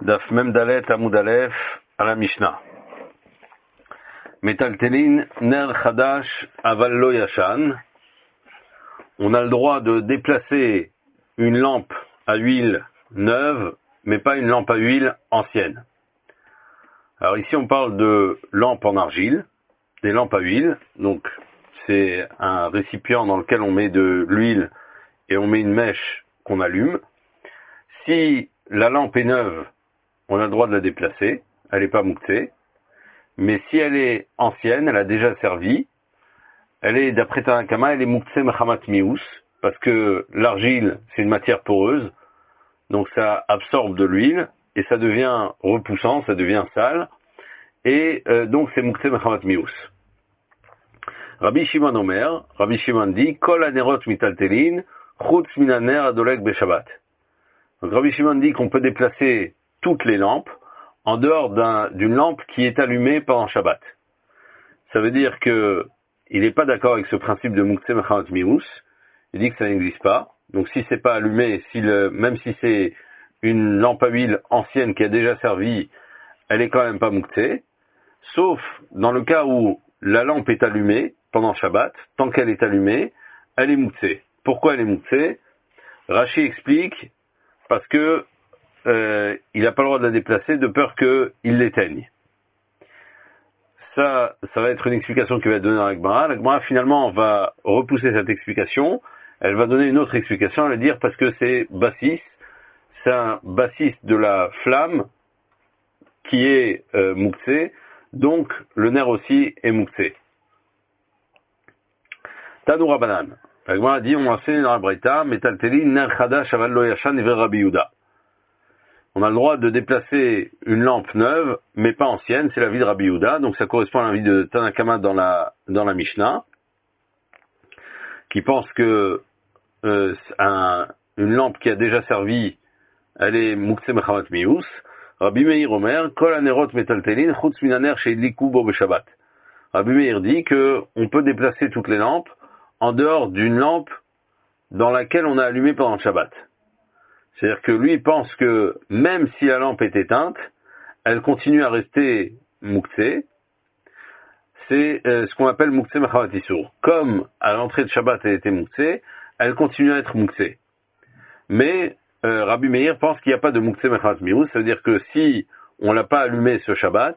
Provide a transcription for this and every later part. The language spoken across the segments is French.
Daf Mem Dalet Amud Aleph à la Mishnah. Metaltelin Ner Chadash Aval Lo Yashan. On a le droit de déplacer une lampe à huile neuve, mais pas une lampe à huile ancienne. Alors ici on parle de lampes en argile, des lampes à huile. Donc c'est un récipient dans lequel on met de l'huile et on met une mèche qu'on allume. Si la lampe est neuve, on a le droit de la déplacer, elle n'est pas mouktée. Mais si elle est ancienne, elle a déjà servi, elle est, d'après Tanakama, elle est mouktée mechamat mius, parce que l'argile, c'est une matière poreuse, donc ça absorbe de l'huile, et ça devient repoussant, ça devient sale, et donc c'est mouktée mechamat mius. Rabbi Shimon Omer, Rabbi Shimon dit, Kol anerot mitaltelin, chutz minaner adolek beshabbat. Donc Rabbi Shimon dit qu'on peut déplacer toutes les lampes, en dehors d'une lampe qui est allumée pendant Shabbat. Ça veut dire que il n'est pas d'accord avec ce principe de Muktzeh Mechamat Mius. Il dit que ça n'existe pas. Donc si c'est pas allumé, même si c'est une lampe à huile ancienne qui a déjà servi, elle est quand même pas Muktzeh. Sauf dans le cas où la lampe est allumée pendant Shabbat, tant qu'elle est allumée, elle est Muktzeh. Pourquoi elle est Muktzeh? Rashi explique parce que il n'a pas le droit de la déplacer de peur qu'il l'éteigne. Ça va être une explication qui va être donnée dans la Gemara. La Gemara finalement va repousser cette explication. Elle va donner une autre explication. Elle va dire parce que c'est bassis, c'est un bassis de la flamme qui est muktzeh, donc le nerf aussi est muktzeh. Tanu Rabanan. La Gemara dit on enseigne dans la Breita metalteli ner chadash aval lo yashan iver Rabbi Yehuda. On a le droit de déplacer une lampe neuve, mais pas ancienne, c'est l'avis de Rabbi Yehuda, donc ça correspond à l'avis de Tanakama dans la Mishnah, qui pense que une lampe qui a déjà servi, elle est muktzeh mechamat mius. Rabbi Meir Omer, kol anerot metaltelin, chutz minaner sheidliku bo beshabbat. Rabbi Meir dit que on peut déplacer toutes les lampes en dehors d'une lampe dans laquelle on a allumé pendant le Shabbat. C'est-à-dire que lui pense que même si la lampe est éteinte, elle continue à rester muktzeh. C'est ce qu'on appelle muktzeh mechamat isur. Comme à l'entrée de Shabbat elle était muktzeh, elle continue à être muktzeh. Mais Rabbi Meir pense qu'il n'y a pas de muktzeh mechamat mius. Ça veut dire que si on l'a pas allumé ce Shabbat,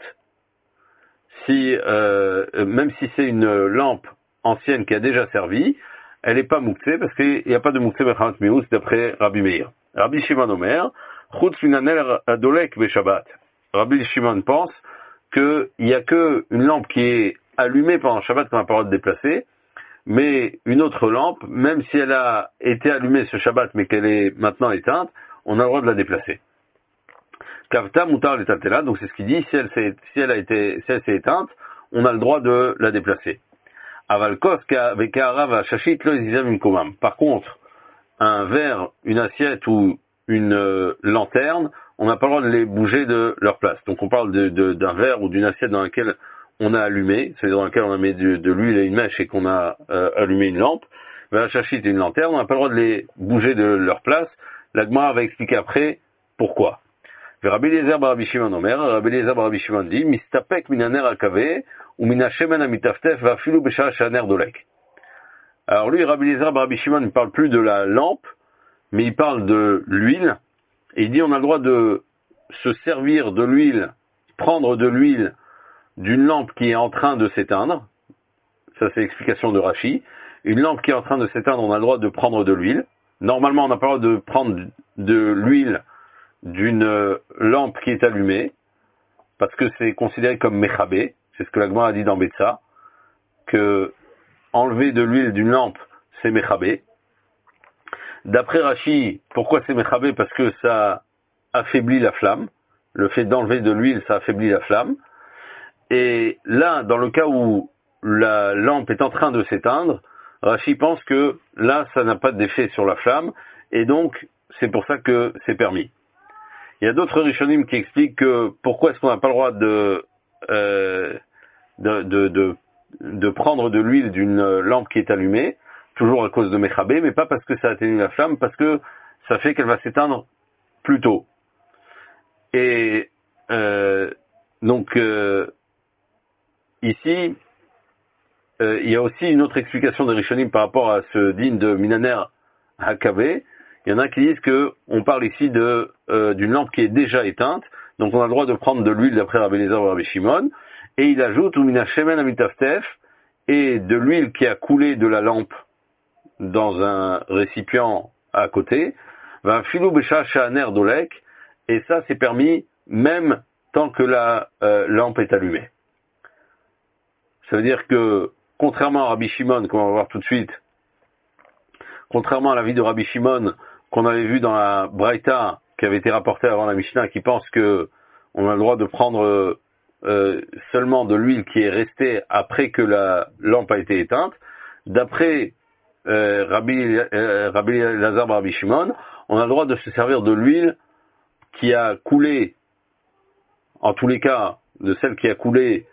même si c'est une lampe ancienne qui a déjà servi, elle n'est pas muktzeh parce qu'il n'y a pas de muktzeh mechamat mius d'après Rabbi Meir. Rabbi Shimon Omer, chutz minaner adolek beshabbat. Rabbi Shimon pense qu'il n'y a que une lampe qui est allumée pendant Shabbat qu'on n'a pas le droit de déplacer, mais une autre lampe, même si elle a été allumée ce Shabbat mais qu'elle est maintenant éteinte, on a le droit de la déplacer. Kavta mutar letatela, donc c'est ce qu'il dit, si elle s'est éteinte, on a le droit de la déplacer. Avalkos vekara va shashit lo yizam imkomam. Par contre, un verre, une assiette ou une lanterne, on n'a pas le droit de les bouger de leur place. Donc on parle d'un verre ou d'une assiette dans laquelle on a allumé, c'est-à-dire dans laquelle on a mis de l'huile et une mèche et qu'on a allumé une lampe. La chachite et une lanterne, on n'a pas le droit de les bouger de leur place. La Gemara va expliquer après pourquoi. Rabbi Eliezer bar Rabbi Shimon Omer, Rabbi Eliezer bar Rabbi Shimon dit, mistapek minaner akave ou minashemen amitaftef vafilu besha shaner dolek. Alors lui, Rabbi Eliezer bar Rabbi Shimon ne parle plus de la lampe, mais il parle de l'huile, et il dit on a le droit de se servir de l'huile, prendre de l'huile d'une lampe qui est en train de s'éteindre, ça c'est l'explication de Rashi, une lampe qui est en train de s'éteindre, on a le droit de prendre de l'huile. Normalement on n'a pas le droit de prendre de l'huile d'une lampe qui est allumée, parce que c'est considéré comme mechabé, c'est ce que la Gemara a dit dans Betsa, que enlever de l'huile d'une lampe, c'est mechabé. D'après Rashi, pourquoi c'est mechabé? Parce que ça affaiblit la flamme. Le fait d'enlever de l'huile, ça affaiblit la flamme. Et là, dans le cas où la lampe est en train de s'éteindre, Rashi pense que là, ça n'a pas d'effet sur la flamme, et donc c'est pour ça que c'est permis. Il y a d'autres Rishonim qui expliquent que pourquoi est-ce qu'on n'a pas le droit de prendre de l'huile d'une lampe qui est allumée, toujours à cause de Mechabé, mais pas parce que ça atténue la flamme, parce que ça fait qu'elle va s'éteindre plus tôt. Et donc ici, il y a aussi une autre explication des Rishonim par rapport à ce din de Minaner Hakavé. Il y en a qui disent que on parle ici d'une lampe qui est déjà éteinte, donc on a le droit de prendre de l'huile d'après Rabbi Eliezer ou Rabbi Shimon, et il ajoute Umina Shemen Amitaftef, et de l'huile qui a coulé de la lampe dans un récipient à côté, va filou besha sha'aner dolek, et ça c'est permis même tant que la lampe est allumée. Ça veut dire que, contrairement à Rabbi Shimon, qu'on va voir tout de suite, contrairement à l'avis de Rabbi Shimon, qu'on avait vu dans la Braïta, qui avait été rapportée avant la Mishnah, qui pense que on a le droit de prendre seulement de l'huile qui est restée après que la lampe a été éteinte, d'après Rabbi Lazar Rabbi Shimon, on a le droit de se servir de l'huile qui a coulé, en tous les cas, de celle qui a coulé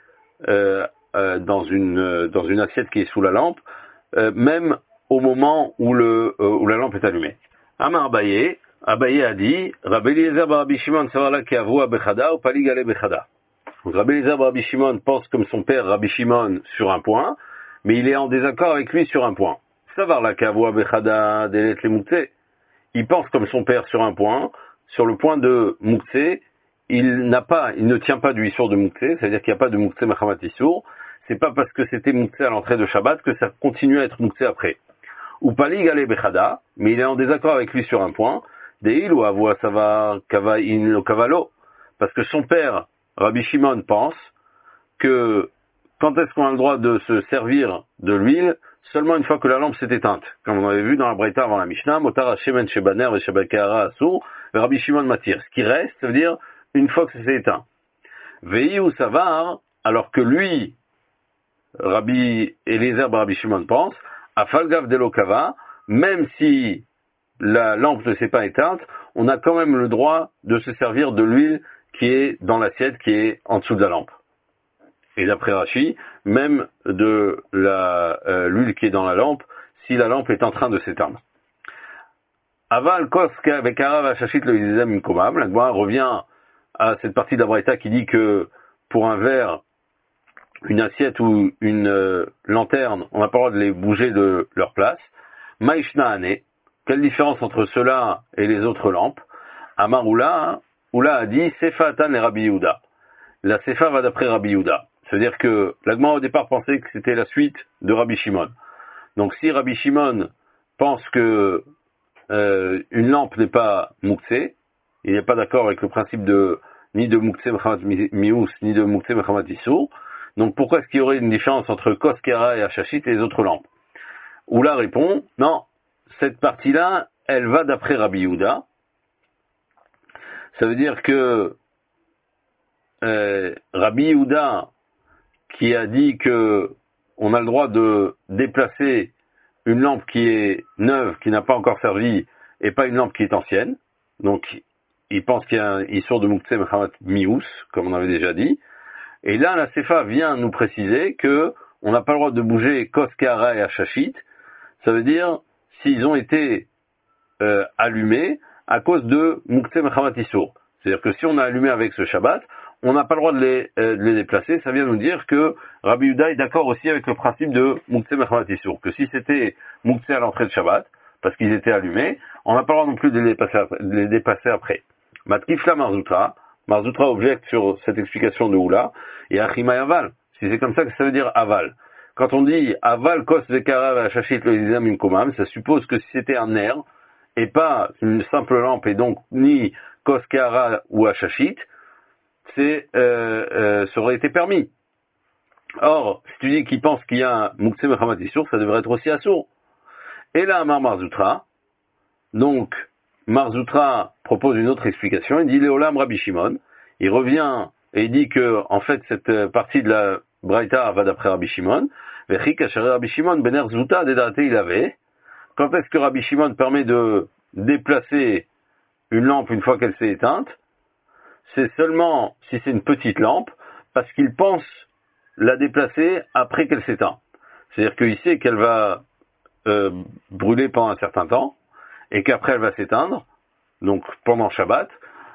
dans une assiette qui est sous la lampe, même au moment où la lampe est allumée. Amar Abaye a dit, Rabbi Eliezer bar Rabbi Shimon savarla ki avua bechada ou palig ale bechada. Rabbi Eliezer bar Rabbi Shimon pense comme son père Rabbi Shimon sur un point, mais il est en désaccord avec lui sur un point. Savarla ki avua bechada delet le moukse. Il pense comme son père sur un point, sur le point de moukse, il ne tient pas du issour de moukse, c'est-à-dire qu'il n'y a pas de moukse machamat issour. C'est pas parce que c'était moukse à l'entrée de Shabbat que ça continue à être moukse après. Ou palig ale bechada, mais il est en désaccord avec lui sur un point, deil ou avua sava kava in lo kavalo, parce que son père, Rabbi Shimon, pense que quand est-ce qu'on a le droit de se servir de l'huile, seulement une fois que la lampe s'est éteinte. Comme on avait vu dans la Braïta avant la Mishnah, Motar Shemen Shebaner ve Shabakara Asur, Rabbi Shimon Matir. Ce qui reste, ça veut dire une fois que c'est éteint. Vei ou Savar, alors que lui, Rabbi Eliezer bar Rabbi Shimon pense, à Falgav de l'Okava, même si la lampe ne s'est pas éteinte, on a quand même le droit de se servir de l'huile qui est dans l'assiette, qui est en dessous de la lampe. Et d'après Rashi, même de l'huile qui est dans la lampe, si la lampe est en train de s'éteindre. Aval koska avec Arav Hashashit le Yizem Inkomam, la Gemara revient à cette partie de la Braïta qui dit que pour un verre, une assiette ou une lanterne, on n'a pas le droit de les bouger de leur place. Maïshna Ane, quelle différence entre cela et les autres lampes? Amar Oula a dit Sefa Atan et Rabbi Yehuda. La Sefa va d'après Rabbi Yehuda. C'est-à-dire que l'Agma au départ pensait que c'était la suite de Rabbi Shimon. Donc si Rabbi Shimon pense que une lampe n'est pas mouksé, il n'est pas d'accord avec le principe ni de mouksé mechamat mious, ni de mouksé mechamat issour. Donc pourquoi est-ce qu'il y aurait une différence entre Koskera et Hashashit et les autres lampes? Oula répond, non, cette partie-là, elle va d'après Rabbi Yehuda. Ça veut dire que Rabbi Yehuda, qui a dit que on a le droit de déplacer une lampe qui est neuve, qui n'a pas encore servi, et pas une lampe qui est ancienne. Donc, il pense qu'il y a un issur de Mouktsé Mechamat Mious, comme on avait déjà dit. Et là, la Sefa vient nous préciser que on n'a pas le droit de bouger Koskara et Hashashit. Ça veut dire s'ils ont été allumés à cause de Mouktsé Mechamat Issour. C'est-à-dire que si on a allumé avec ce Shabbat, on n'a pas le droit de les déplacer. Ça vient nous dire que Rabbi Yehuda est d'accord aussi avec le principe de Mouktsé Mechamat Issour. Que si c'était Mouktsé à l'entrée de Shabbat, parce qu'ils étaient allumés, on n'a pas le droit non plus de les dépasser après. Matkifla Marzoutra objecte sur cette explication de Oula, et Achimay Aval. Si c'est comme ça que ça veut dire Aval. Quand on dit Aval Kos Vekara Vachachit le Yizam Inkomam, ça suppose que si c'était un nerf, et pas une simple lampe, et donc ni Koskara ou Hashashit, ça aurait été permis. Or, si tu dis qu'il pense qu'il y a un Mouktsé Mechamat Issour, ça devrait être aussi Assour. Et là, Amar Marzoutra, donc, Marzoutra propose une autre explication, il dit Léolam Rabbi Shimon, il revient et il dit que, en fait, cette partie de la Braïta va d'après Rabbi Shimon, Vechik Asher Rabbi Shimon Bener Zouta Dedate il avait. Quand est-ce que Rabbi Shimon permet de déplacer une lampe une fois qu'elle s'est éteinte? C'est seulement si c'est une petite lampe, parce qu'il pense la déplacer après qu'elle s'éteint. C'est-à-dire qu'il sait qu'elle va brûler pendant un certain temps, et qu'après elle va s'éteindre, donc pendant Shabbat,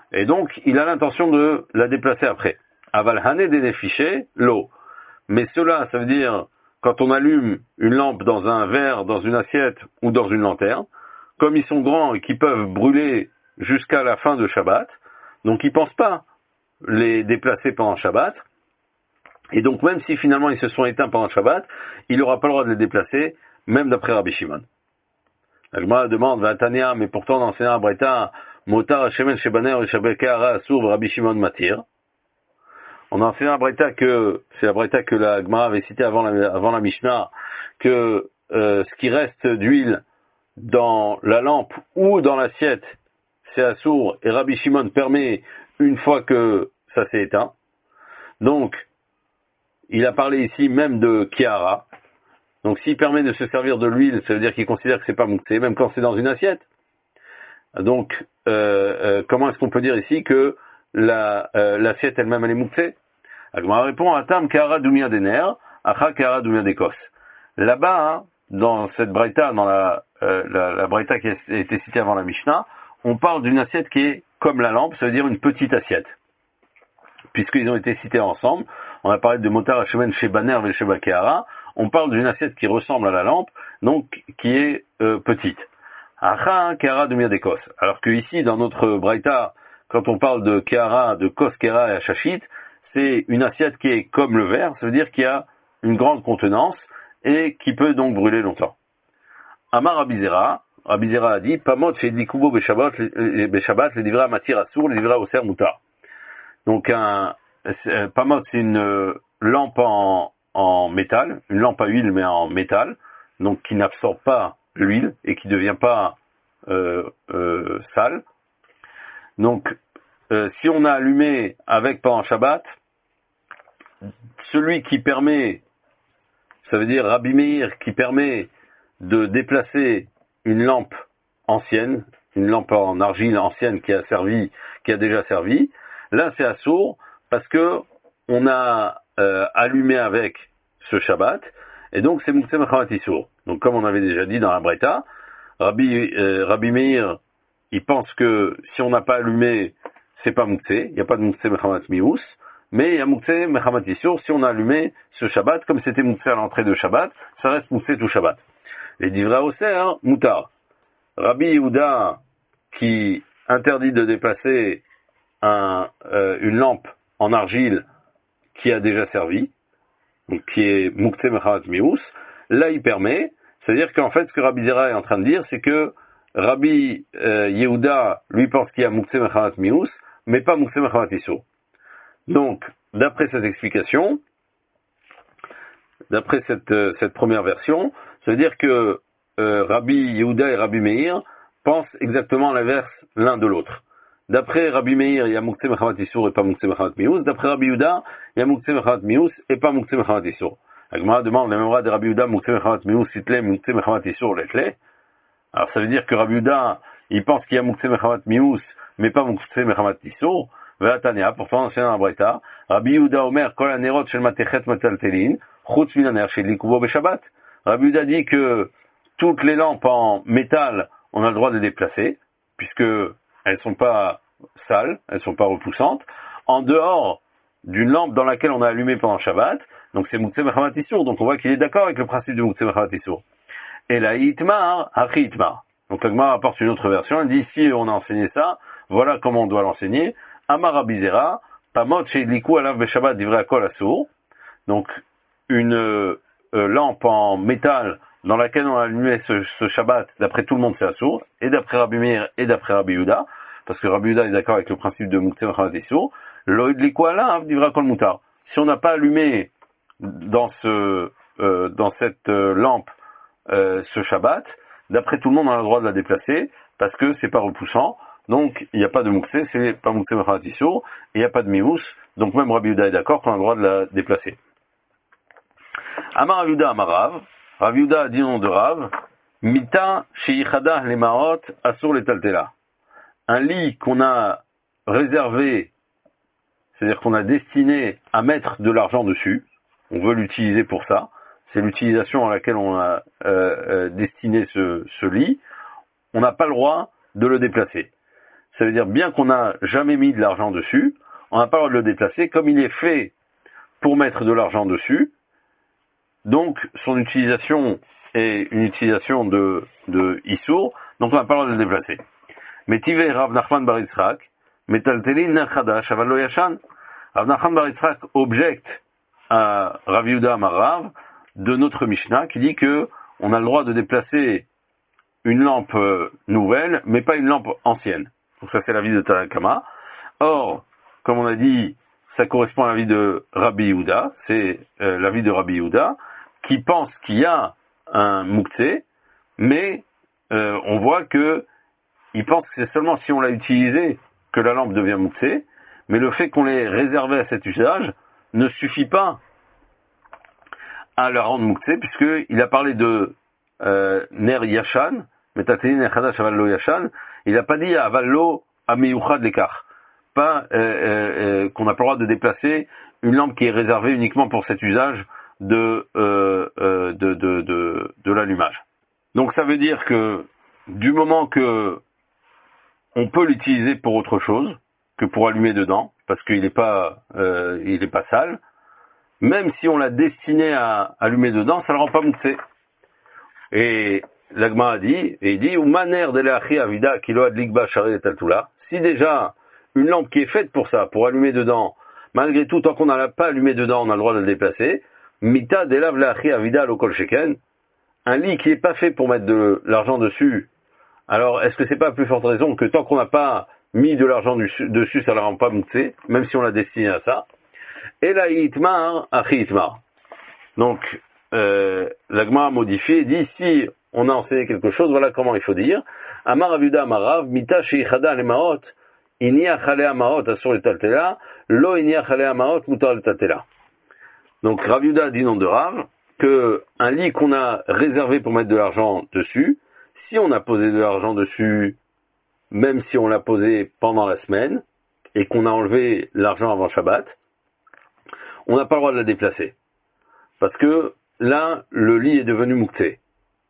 Et donc, il a l'intention de la déplacer après. Aval hané dénéfiché, l'eau. Mais cela, ça veut dire, quand on allume une lampe dans un verre, dans une assiette ou dans une lanterne, comme ils sont grands et qu'ils peuvent brûler jusqu'à la fin de Shabbat, donc ils pensent pas les déplacer pendant Shabbat. Et donc, même si finalement ils se sont éteints pendant Shabbat, il n'aura pas le droit de les déplacer, même d'après Rabbi Shimon. La Gemara demande, Vatania, mais pourtant dans Sénat Breta, Motar Shemen Shebaner et Shabekara Asur Rabbi Shimon Matir. On a enseigné à Breta que, c'est la Breta que la Gemara avait cité avant la Mishnah, que ce qui reste d'huile dans la lampe ou dans l'assiette, c'est assourd, et Rabbi Shimon permet une fois que ça s'est éteint. Donc, il a parlé ici même de Kiara. Donc, s'il permet de se servir de l'huile, ça veut dire qu'il considère que c'est pas mouxé, même quand c'est dans une assiette. Donc, comment est-ce qu'on peut dire ici que l'assiette elle-même elle est mouxée? Agmara répond, Atam Kiara Dumia Dener, Acha Kiara Dumia Dekos. Là-bas, hein, dans cette braïta, dans la braïta qui a été citée avant la Mishnah, on parle d'une assiette qui est comme la lampe, ça veut dire une petite assiette. Puisqu'ils ont été cités ensemble, on a parlé de Motar Hashemen Shebaner ve Sheba Kehara, on parle d'une assiette qui ressemble à la lampe, donc qui est petite. Acha Kehara Dumia Dekos. Alors que ici, dans notre braïta, quand on parle de Kehara, de Kos Kehara et Hachachit, c'est une assiette qui est comme le verre, ça veut dire qu'il y a une grande contenance et qui peut donc brûler longtemps. Amar Rabizera a dit, Pamot Shedlikubo Beshabbat, les livra Matir Assour, les livra Oser Mutar. Donc Pamot, c'est une lampe en métal, une lampe à huile mais en métal, donc qui n'absorbe pas l'huile et qui ne devient pas sale. Donc si on a allumé avec pendant Shabbat, celui qui permet, ça veut dire Rabbi Meir, qui permet de déplacer une lampe ancienne, une lampe en argile ancienne qui a déjà servi, là c'est assourd parce que on a allumé avec ce Shabbat, et donc c'est Mouksé Mechamat Issour. Donc comme on avait déjà dit dans la Breta, Rabbi Meir, il pense que si on n'a pas allumé, c'est pas Mouksé, il n'y a pas de Mouksé Mechamat Mius, mais il y a Mouksé Mechamat Issour si on a allumé ce Shabbat, comme c'était Mouksé à l'entrée de Shabbat, ça reste Mouksé tout Shabbat. Les Divrei Oser, Moutar. Rabbi Yehuda, qui interdit de déplacer une lampe en argile qui a déjà servi, donc qui est Muktzeh Mechamat Mius, là il permet, c'est-à-dire qu'en fait ce que Rabbi Zera est en train de dire, c'est que Rabbi Yehuda, lui pense qu'il y a Muktzeh Mechamat Mius, mais pas Muktzeh Mechamat Issour. Donc, d'après cette explication, d'après cette première version, ça veut dire que Rabbi Yehuda et Rabbi Meir pensent exactement l'inverse l'un de l'autre. D'après Rabbi Meir, il y a Muktzeh Mechamat Issour et pas Muktzeh Mechamat Mius. D'après Rabbi Yehuda, il y a Muktzeh Mechamat Mius et pas Muktzeh Mechamat Issour. La Gemara demande la mémoire de Rabbi Yehuda, Muktzeh Mechamat Mius, Sitle, Muktzeh Mechamat Issour, Letle. Alors ça veut dire que Rabbi Yehuda, il pense qu'il y a Muktzeh Mechamat Mius, mais pas Muktzeh Mechamat Issour. Ve'atania, pourtant ancien dans la Breta, Rabbi Yehuda Omer, Kol hanerot shel matechet metaltelin, chutz min haner shel likubo beshabbat. Rabbi Yehuda dit que toutes les lampes en métal, on a le droit de les déplacer, puisque elles sont pas sales, elles sont pas repoussantes, en dehors d'une lampe dans laquelle on a allumé pendant Shabbat, donc c'est Muktzeh Mechamat Issour, donc on voit qu'il est d'accord avec le principe de Muktzeh Mechamat Issour. Et la Itmar, Hachi Itmar. Donc la Gemara apporte une autre version, elle dit si on a enseigné ça, voilà comment on doit l'enseigner. Amar Rabbi Zera, Pamot Sheidliku alav beshabbat divrei hakol assour. Donc une lampe en métal dans laquelle on a allumé ce Shabbat, d'après tout le monde c'est assour, et d'après Rabbi Meir et d'après Rabbi Yehuda, parce que Rabbi Yehuda est d'accord avec le principe de Muktzeh Mechamat Issour, lo idliku alav divrei hakol mutar. Si on n'a pas allumé dans cette lampe ce Shabbat, d'après tout le monde on a le droit de la déplacer, parce que c'est pas repoussant, donc il n'y a pas de Muktzeh, c'est pas Muktzeh Mechamat Issour, et il n'y a pas de Mius, donc même Rabbi Yehuda est d'accord qu'on a le droit de la déplacer. Amar Rabbi Yehuda Amarav, Rabbi Yehuda a dit au nom de Rav, Mita Sheichada Lemaot Assour Letaltela. Un lit qu'on a réservé, c'est-à-dire qu'on a destiné à mettre de l'argent dessus, on veut l'utiliser pour ça, c'est l'utilisation à laquelle on a destiné ce lit, on n'a pas le droit de le déplacer. Ça veut dire bien qu'on n'a jamais mis de l'argent dessus, on n'a pas le droit de le déplacer, comme il est fait pour mettre de l'argent dessus, donc son utilisation est une utilisation de Issour, donc on n'a pas le droit de le déplacer. Mais Tivei Rav Nachman bar Yitzhak, Metaltelin ner chadash aval lo yashan. Rav Nachman bar Yitzhak objecte à Rav Yehuda Amar Rav de notre Mishnah qui dit que on a le droit de déplacer une lampe nouvelle, mais pas une lampe ancienne. Donc ça c'est l'avis de Tanakama. Or, comme on a dit, ça correspond à l'avis de Rabbi Yehuda, c'est l'avis de Rabbi Yehuda, qui pense qu'il y a un mouktsé, mais on voit que il pense que c'est seulement si on l'a utilisé que la lampe devient mouktsé, mais le fait qu'on l'ait réservé à cet usage ne suffit pas à la rendre mouktsé, puisqu'il a parlé de ner yashan, metateli ner chadash aval lo yashan, il n'a pas dit aval lo ameyuchad lekach, pas qu'on n'a pas le droit de déplacer une lampe qui est réservée uniquement pour cet usage de l'allumage. Donc ça veut dire que du moment que on peut l'utiliser pour autre chose que pour allumer dedans, parce qu'il n'est pas sale, même si on l'a destiné à allumer dedans, ça ne le rend pas moutsé. Et l'Agma a dit, et il dit, ou maner de l'achi avida kilo adlikba sharet taltula. Si déjà une lampe qui est faite pour ça, pour allumer dedans, malgré tout, tant qu'on n'a pas allumé dedans, on a le droit de le déplacer. Mita de lav l'achi avida lokol sheken. Un lit qui n'est pas fait pour mettre de l'argent dessus. Alors, est-ce que c'est pas à plus forte raison que tant qu'on n'a pas mis de l'argent dessus, ça ne la rend pas moutsé, même si on l'a destiné à ça. Et la itmar, achi itmar. Donc, l'Agma a modifié, dit si on a enseigné quelque chose, voilà comment il faut dire. Amar avuda amarav, mita sheichada lemaot, inia chale amaot asur le taltela, lo inia chale amaot mutar le taltela. Donc, Rav Yehuda dit nom de Rav, que un lit qu'on a réservé pour mettre de l'argent dessus, si on a posé de l'argent dessus, même si on l'a posé pendant la semaine, et qu'on a enlevé l'argent avant Shabbat, on n'a pas le droit de la déplacer. Parce que là, le lit est devenu mouktsé.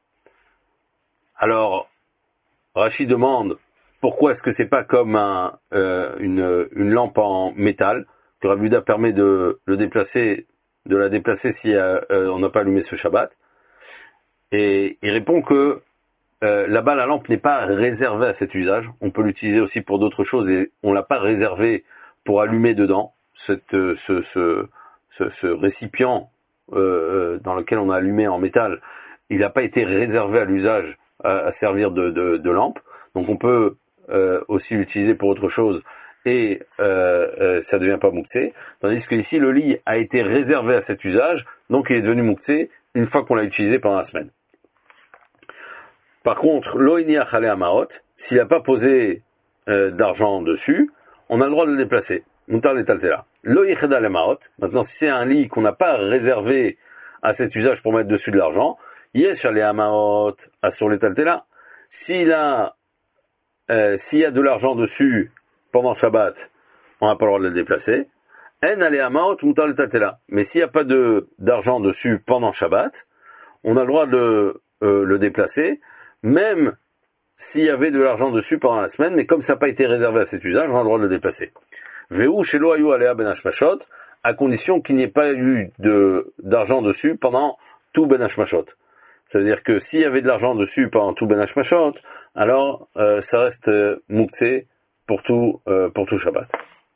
Alors, Rashi demande pourquoi est-ce que c'est pas comme une lampe en métal, que Rav Yehuda permet de la déplacer si on n'a pas allumé ce Shabbat. Et il répond que là-bas, la lampe n'est pas réservée à cet usage. On peut l'utiliser aussi pour d'autres choses et on l'a pas réservée pour allumer dedans ce récipient dans lequel on a allumé en métal. Il n'a pas été réservé à l'usage à servir de lampe. Donc on peut aussi l'utiliser pour autre chose et ça devient pas mouktsé. Tandis que ici, le lit a été réservé à cet usage, donc il est devenu mouktsé une fois qu'on l'a utilisé pendant la semaine. Par contre, l'oini achale amaot, s'il n'a pas posé d'argent dessus, on a le droit de le déplacer. Mutar le taltela. Lo'icheda le maot. Maintenant, si c'est un lit qu'on n'a pas réservé à cet usage pour mettre dessus de l'argent, yesh ale amaot asur le taltela. S'il y a de l'argent dessus pendant Shabbat, on n'a pas le droit de le déplacer. En ale amaot mutar le taltela. Mais s'il n'y a pas d'argent dessus pendant Shabbat, on a le droit de le déplacer, même s'il y avait de l'argent dessus pendant la semaine, mais comme ça n'a pas été réservé à cet usage, on a le droit de le déplacer. Veu shelo ayu alea ben hashmashot, à condition qu'il n'y ait pas eu d'argent dessus pendant tout ben hashmashot. Ça veut dire que s'il y avait de l'argent dessus pendant tout ben hashmashot, alors ça reste mouktsé pour tout Shabbat.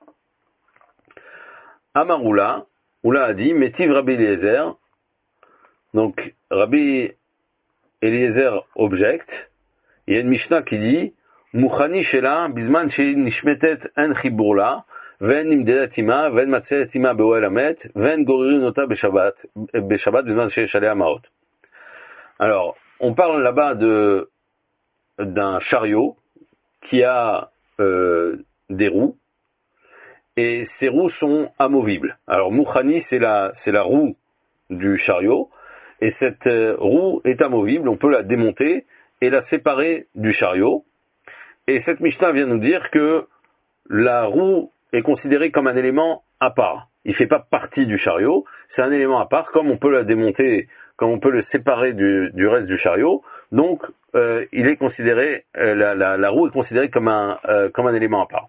Amarula, Oula a dit, Metiv Rabbi Eliezer, donc Rabbi Eliezer objecte, il y a une Mishnah qui dit, Mouchani shela, bizman she nishmetet en chibourla, ven nimdedatima, ven matzedatima beoel amet, ven goririnota beshabbat, bizman she shalea maot. Alors, on parle là-bas d'un chariot qui a des roues, et ces roues sont amovibles. Alors, Mouchani, c'est la roue du chariot, et cette roue est amovible, on peut la démonter et la séparer du chariot. Et cette Mishnah vient nous dire que la roue est considérée comme un élément à part. Il ne fait pas partie du chariot, c'est un élément à part, comme on peut la démonter, comme on peut le séparer du reste du chariot, Donc, il est considéré, la roue est considérée comme un élément à part.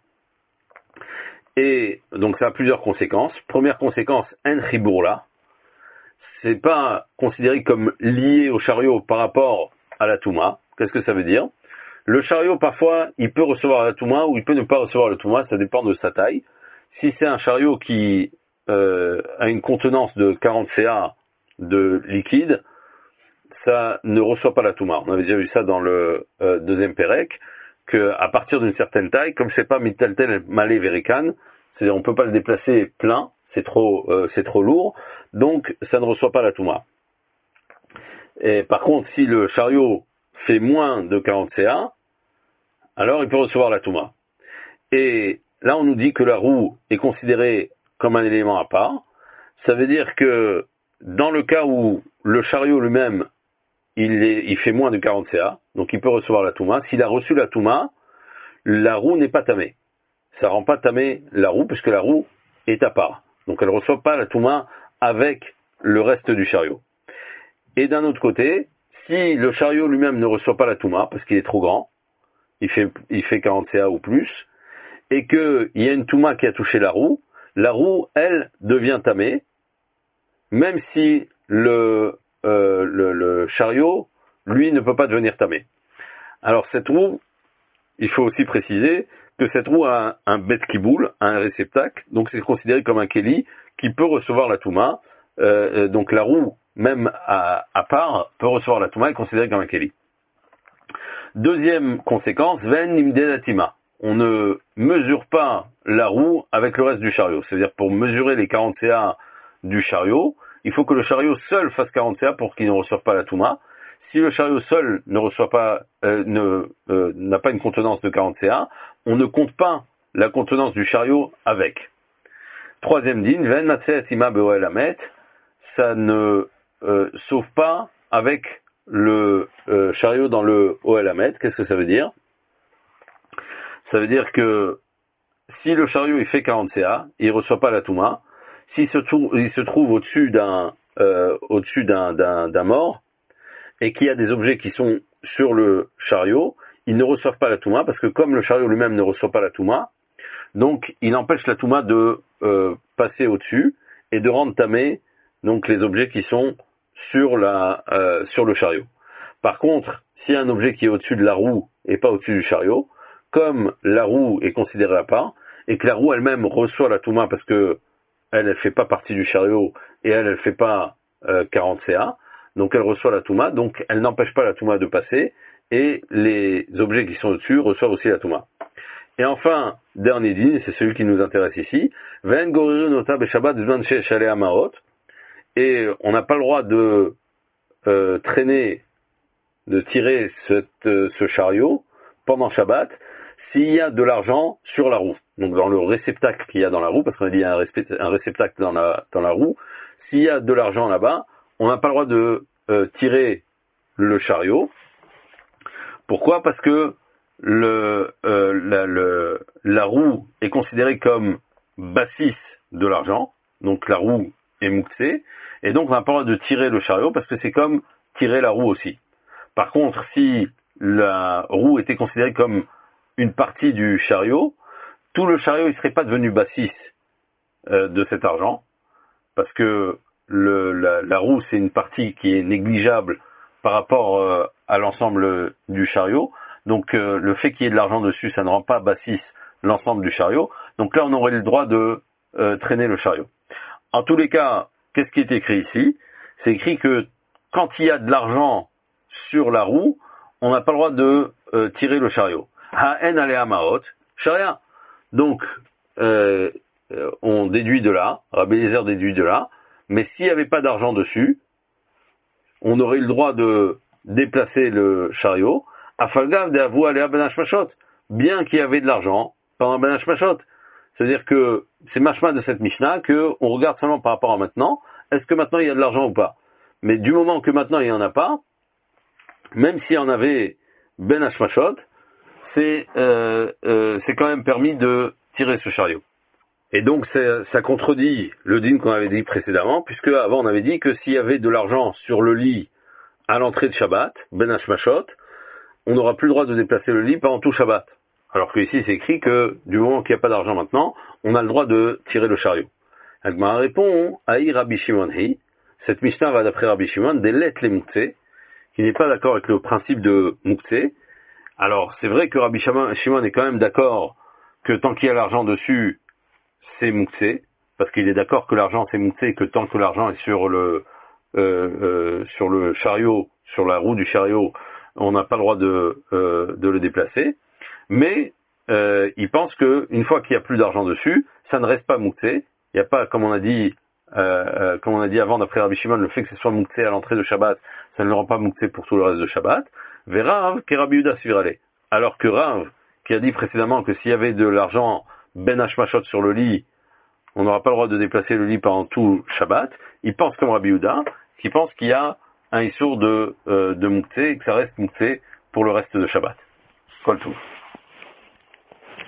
Et donc ça a plusieurs conséquences. Première conséquence, en chibourla, c'est pas considéré comme lié au chariot par rapport à la touma. Qu'est-ce que ça veut dire? Le chariot, parfois, il peut recevoir la touma ou il peut ne pas recevoir la touma, ça dépend de sa taille. Si c'est un chariot qui a une contenance de 40 CA de liquide, ça ne reçoit pas la touma. On avait déjà vu ça dans le deuxième pérec, que à partir d'une certaine taille, comme c'est pas mitaltel malé verikan, c'est-à-dire on peut pas le déplacer plein, c'est trop lourd, donc ça ne reçoit pas la touma. Et par contre, si le chariot fait moins de 40 CA, alors il peut recevoir la touma. Et là, on nous dit que la roue est considérée comme un élément à part. Ça veut dire que dans le cas où le chariot lui-même, il fait moins de 40 CA, donc il peut recevoir la touma. S'il a reçu la touma, la roue n'est pas tamée. Ça rend pas tamée la roue, puisque la roue est à part. Donc elle ne reçoit pas la touma avec le reste du chariot. Et d'un autre côté, si le chariot lui-même ne reçoit pas la touma, parce qu'il est trop grand, il fait 40 CA ou plus, et qu'il y a une touma qui a touché la roue, elle, devient tamée, même si le chariot, lui, ne peut pas devenir tamé. Alors cette roue, il faut aussi préciser que cette roue a un bet kiboul, un réceptacle, donc c'est considéré comme un keli qui peut recevoir la touma. Donc la roue, même à part, peut recevoir la touma et est considérée comme un keli. Deuxième conséquence, ven imdedatima. On ne mesure pas la roue avec le reste du chariot. C'est-à-dire pour mesurer les 40 CA du chariot, il faut que le chariot seul fasse 40 CA pour qu'il ne reçoive pas la touma. Si le chariot seul ne reçoit pas, n'a pas une contenance de 40 CA, on ne compte pas la contenance du chariot avec. Troisième din, ven matseatima beoelamet, ça ne sauve pas avec le chariot dans le Oelamet. Qu'est-ce que ça veut dire? Ça veut dire que si le chariot il fait 40 CA, il reçoit pas la touma. S'il se trouve au-dessus d'un mort et qu'il y a des objets qui sont sur le chariot, ils ne reçoivent pas la touma parce que comme le chariot lui-même ne reçoit pas la touma, donc il empêche la touma de passer au-dessus et de rendre tamé donc les objets qui sont sur le chariot. Par contre, s'il y a un objet qui est au-dessus de la roue et pas au-dessus du chariot, comme la roue est considérée à part, et que la roue elle-même reçoit la touma parce que elle fait pas partie du chariot et elle fait pas 40 CA, donc elle reçoit la touma, donc elle n'empêche pas la touma de passer, et les objets qui sont au-dessus reçoivent aussi la touma. Et enfin, dernier din, c'est celui qui nous intéresse ici, Ven goriru nota beshabbat zman she'eshalei amaot, et on n'a pas le droit de traîner, de tirer ce chariot pendant Shabbat s'il y a de l'argent sur la roue. Donc dans le réceptacle qu'il y a dans la roue, parce qu'on a dit il y a un réceptacle dans la roue, s'il y a de l'argent là-bas, on n'a pas le droit de tirer le chariot. Pourquoi? Parce que la roue est considérée comme bassis de l'argent, donc la roue est mouxée, et donc on n'a pas le droit de tirer le chariot parce que c'est comme tirer la roue aussi. Par contre, si la roue était considérée comme une partie du chariot, tout le chariot il serait pas devenu bassis de cet argent, parce que la roue c'est une partie qui est négligeable par rapport à l'ensemble du chariot. Donc le fait qu'il y ait de l'argent dessus, ça ne rend pas bassis l'ensemble du chariot. Donc là, on aurait le droit de traîner le chariot. En tous les cas, qu'est-ce qui est écrit ici? C'est écrit que quand il y a de l'argent sur la roue, on n'a pas le droit de tirer le chariot. Ha'en alea maot, sharia. Donc, on déduit de là, Rabbi Eliezer déduit de là, mais s'il n'y avait pas d'argent dessus, on aurait eu le droit de déplacer le chariot, afalgav de avou alea ben hashmashot, bien qu'il y avait de l'argent pendant ben hashmashot. C'est-à-dire que c'est mashma de cette Mishnah que on regarde seulement par rapport à maintenant, est-ce que maintenant il y a de l'argent ou pas? Mais du moment que maintenant il n'y en a pas, même s'il y en avait ben hashmashot, c'est quand même permis de tirer ce chariot. Et donc ça contredit le din qu'on avait dit précédemment, puisque avant on avait dit que s'il y avait de l'argent sur le lit à l'entrée de Shabbat, Ben Hashmashot, on n'aura plus le droit de déplacer le lit pendant tout Shabbat. Alors que ici c'est écrit que du moment qu'il n'y a pas d'argent maintenant, on a le droit de tirer le chariot. Agmara répond, Aïe Rabbi Shimon Hi, cette Mishnah va d'après Rabbi Shimon, des lettres les Mouktsé, qui n'est pas d'accord avec le principe de Mouktsé. Alors c'est vrai que Rabbi Shimon est quand même d'accord que tant qu'il y a l'argent dessus, c'est Mouktsé, parce qu'il est d'accord que l'argent c'est Mouktsé et que tant que l'argent est sur le chariot, sur la roue du chariot, on n'a pas le droit de le déplacer. Mais il pense que une fois qu'il n'y a plus d'argent dessus, ça ne reste pas Mouktsé. Il n'y a pas, comme on a dit avant d'après Rabbi Shimon, le fait que ce soit Mouktsé à l'entrée de Shabbat, ça ne le rend pas Mouktsé pour tout le reste de Shabbat. Verav que Rabbi Yehuda Svirale. Alors que Rav, qui a dit précédemment que s'il y avait de l'argent Ben Hashmashot sur le lit, on n'aura pas le droit de déplacer le lit pendant tout Shabbat, il pense comme Rabbi Yehuda, qui pense qu'il y a un issour de Mouktsé et que ça reste Mouktsé pour le reste de Shabbat. Kol Tov.